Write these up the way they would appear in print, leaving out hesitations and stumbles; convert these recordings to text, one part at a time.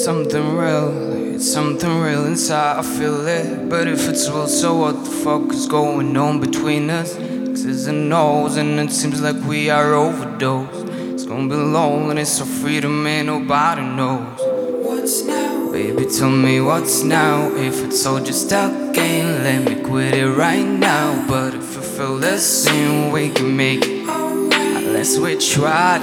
It's something real inside, I feel it. But if it's real, so what the fuck is going on between us? X's and O's, and it seems like we are overdosed. It's gonna be long and it's so freedom, and nobody knows. What's now? Baby, tell me what's now. If it's all just a game, let me quit it right now. But if you feel the same, we can make it. Unless we try.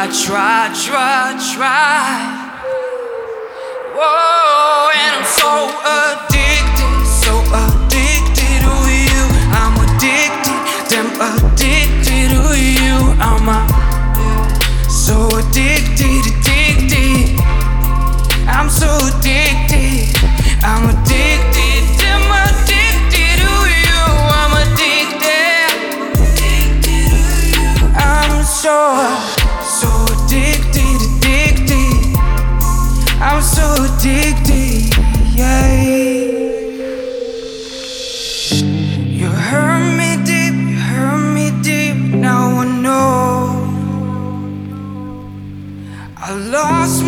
Whoa, and I'm so addicted to you. I'm addicted, damn addicted to you. I'm so addicted. I'm so addicted. I'm addicted, damn addicted to you. I'm addicted. I'm so addicted. I'm so addicted, yeah. You hurt me deep, now I know. I lost